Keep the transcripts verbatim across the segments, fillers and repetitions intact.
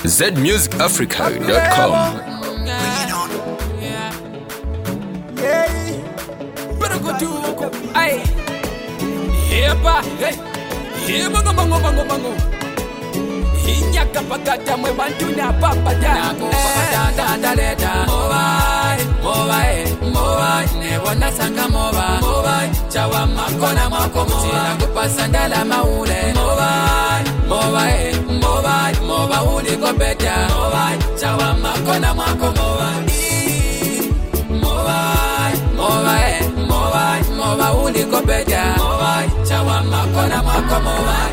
Z music africa dot com. Bango bango bango bango. Inyaka pakata mwe bantu na papa da. Da da da da da. Moba, moba, moba. Ne wana sanga moba, moba. Chawa makona mako moba. Kupasa ndala maule. Moba, moba, moba, moba uli kopeta. Moba, chawa makona mako moba. Moba, moba, moba, moba uli kopeta. Moba, chawa makona mako moba.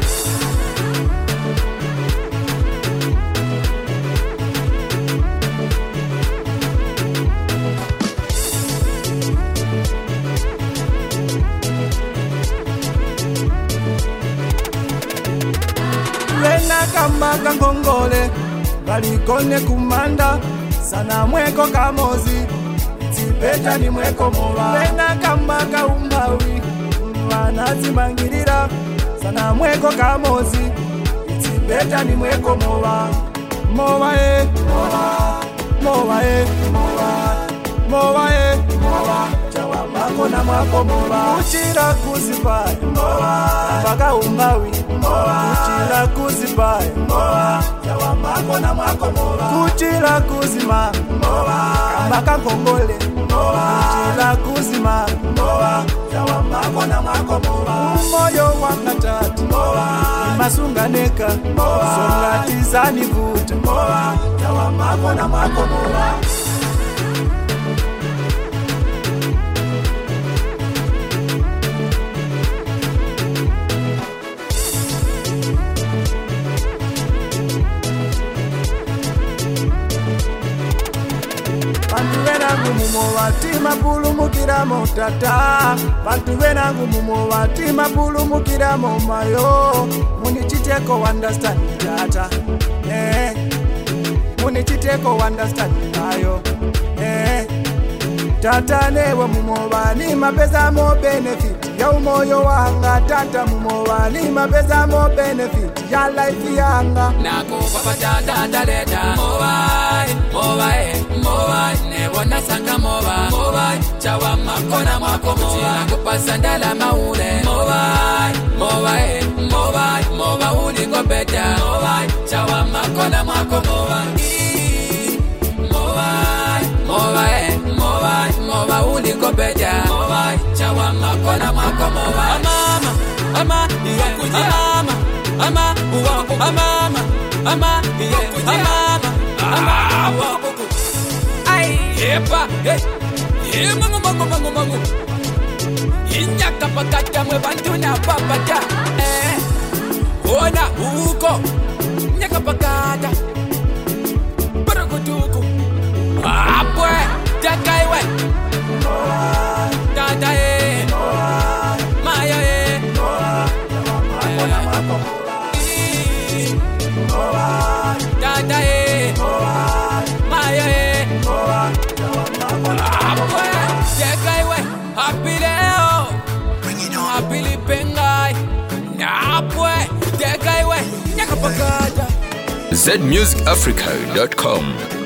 Lena kama kangongole Galikone kumanda Sana mweko kamozi Tibeta ni mweko mowa Lena kama kaumbawi Wanazi mangirira Sana mweko kamozi Tibeta ni mweko mowa Mowa e Mowa Mowa e Mowa Mowa e Mowa Chawa mako na mwako mowa Uchira kuzipai Mowa Mbaka umbawi Mowa Uchira kuzipai Mowa Chawa mako na mwako mowa Uchira kuzima Mowa Mbaka kongole Mowa Uchira kuzima Mowa Chawa mako na mwako mowa Umoyo wakatatu Mowa Masunganeka Mowa Songa tizani vuta Mowa Chawa mako na mwako mowa Bantu benangu mumo watima pulu mukira motata Bantu benangu mumo watima pulu mukira momayo Munichiteko understand tata eh Munichiteko understand ayo eh Tata newe mumo wani mapesa mo benefit ya umoyo wanga tata mumo wani mapesa mo benefit ya life yanga Nako papa tata daleta Moba, moba, moba Ne wana sanga moba Moba, chawa makona mwako moba Kupasa ndala maule Moba, moba, moba Moba uli kopeta Moba, chawa makona mwako moba Moba, moba, moba Moba uli kopeta Moba, chawa makona mwako moba Mama, mama, mama Ama, uwako, amama, ama, amama, ama, ay, yepa, hey, hey, mango, mango, mango, mango. Inyaka pakata mwe bantu na papata, eh, ona uko, nyaka pakata, barakutuku, apwe, jakaiwe, tata eh, maya eh, Tata eh, Maya eh, Apwe, Jekaiwe, Happy Leo, Happy Lipengai, Apwe, Jekaiwe, Nyakapakata Z music africa dot com.